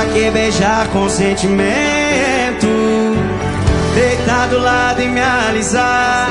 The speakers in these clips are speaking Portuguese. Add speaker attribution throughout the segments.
Speaker 1: que beijar com sentimento, deitar do lado e me alisar,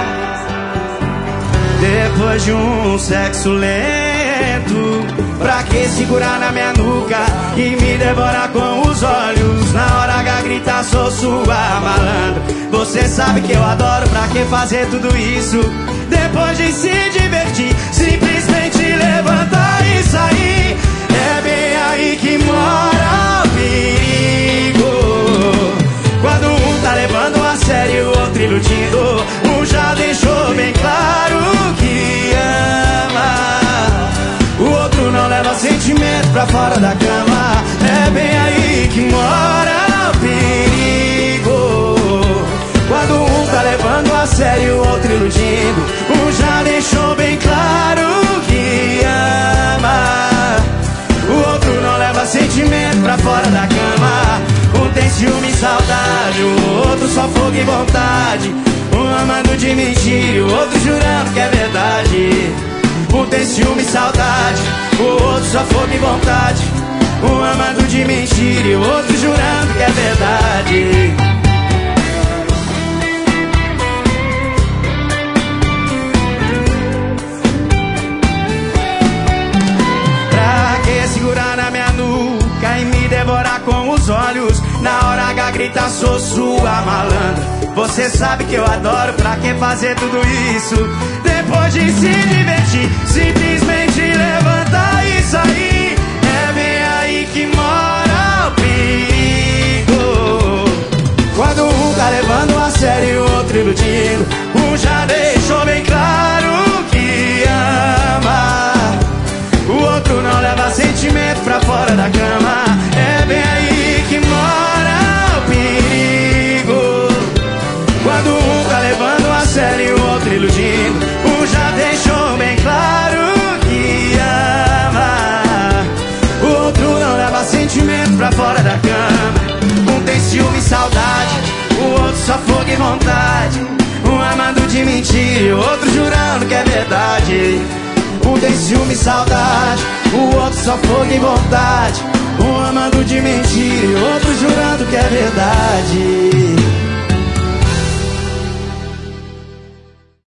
Speaker 1: depois de um sexo lento. Pra que segurar na minha nuca e me devorar com os olhos? Na hora H gritar sou sua malandra. Você sabe que eu adoro, pra que fazer tudo isso? Depois de se divertir, simplesmente levantar e sair. É bem aí que mora o perigo. Quando um tá levando a sério e o outro iludindo, um já deixou bem claro que ama, o outro não leva sentimento pra fora da cama. É bem aí que mora o perigo. Quando um tá levando a sério e o outro iludindo, um já deixou bem claro que ama, o outro não leva sentimento pra fora da cama. Um tem ciúme e saudade, o outro só fogo e vontade. Um amando de mentira e o outro jurando que é verdade. Um tem ciúme e saudade, o outro só fogo e vontade. Um amando de mentira e o outro jurando que é verdade. Pra que segurar na minha nuca e me devorar com os olhos? Na hora H grita sou sua malandra. Você sabe que eu adoro, pra que fazer tudo isso? Depois de se divertir, simplesmente levantar e sair. É bem aí que mora o perigo. Quando um tá levando a sério e o outro iludindo, um já deixou bem claro que ama, o outro não leva sentimento pra fora da cama. É bem aí que mora o perigo. Quando um tá levando a sério e o outro iludindo, um já deixou bem claro que ama, o outro não leva sentimento pra fora da cama. Um tem ciúme e saudade, o outro só fogo e vontade. Um amando de mentira e o outro jurando que é verdade. Um tem ciúme e saudade, o outro só fogo e vontade. Um amando de mentira e o outro jurando que é verdade.